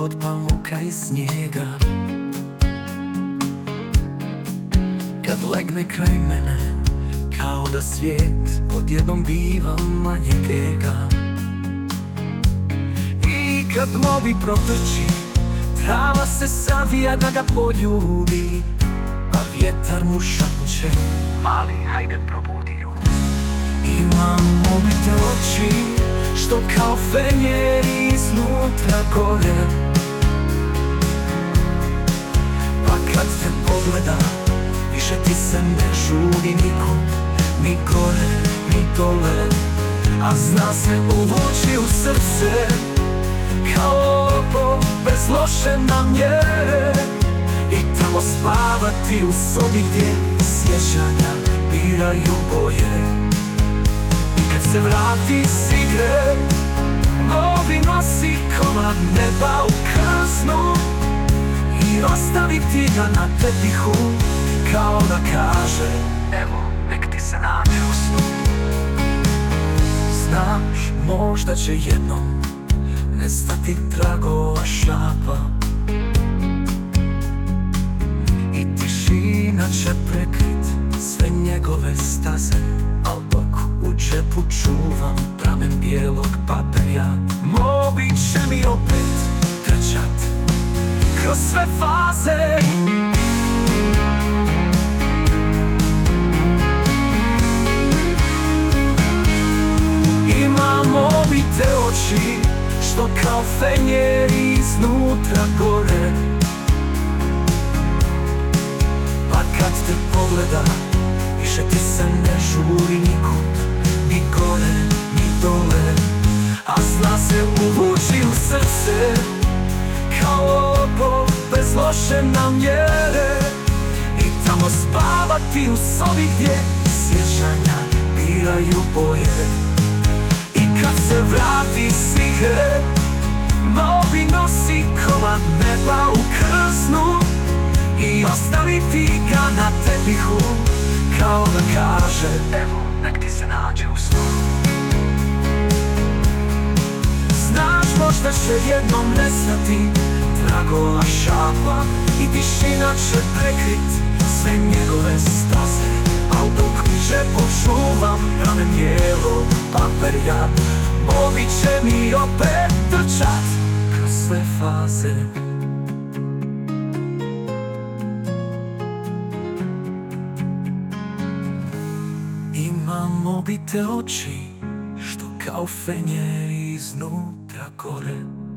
od pamuka i snijega. Kad legne kraj mene, kao da svijet odjednom biva manje bijega. I kad mobi protrči, trava se savija da ga poljubi, a vjetar mu šapuće: mali, hajde probudi ju. Imam mobite oči, što kao fenjeri iznutra gore, pa kad te pogleda, više ti se ne žudi nikud, ni gore, ni dole. A zna se uvući u srce, kao oko bez loše namjere, i tamo spavati u sobi gdje sjećanja biraju boje. I kad se vrati s igre, novi nosi komad neba u krsnu i ostavi ti ga na tepihu, kao da kaže: evo, nek ti se nađe u snu. Znaš, možda će jednom nestati tragova šapa i tišina će prekrit sve njegove staze, al dok u džepu čuvam pramen bijelog papirja, mobi će mi opet trčat kroz sve faze. Imam obite oči, što kao fenjeri iznutra gore, pa kad te pogleda, više ti se ne žuri nikud, ni gore, ni dole. A zna se uvući u srce, kao oko bez loše namjere, i tamo spavati u sobi gdje sjećanja biraju boje. I kad se vrati s igre, novi nosi komad neba u krsnu i ostavi ti ga na tepihu, kao da kaže: evo, nek ti se nađe u snu. Znaš, možda će jednom nestati tragova šapa i tišina će prekrit sve njegove staze, al dok mi džepu čuvam pramen bijelog papirja, mobi će mi opet trčat kroz sve faze. Imam obite oči, što kao fenjeri iznutra gore,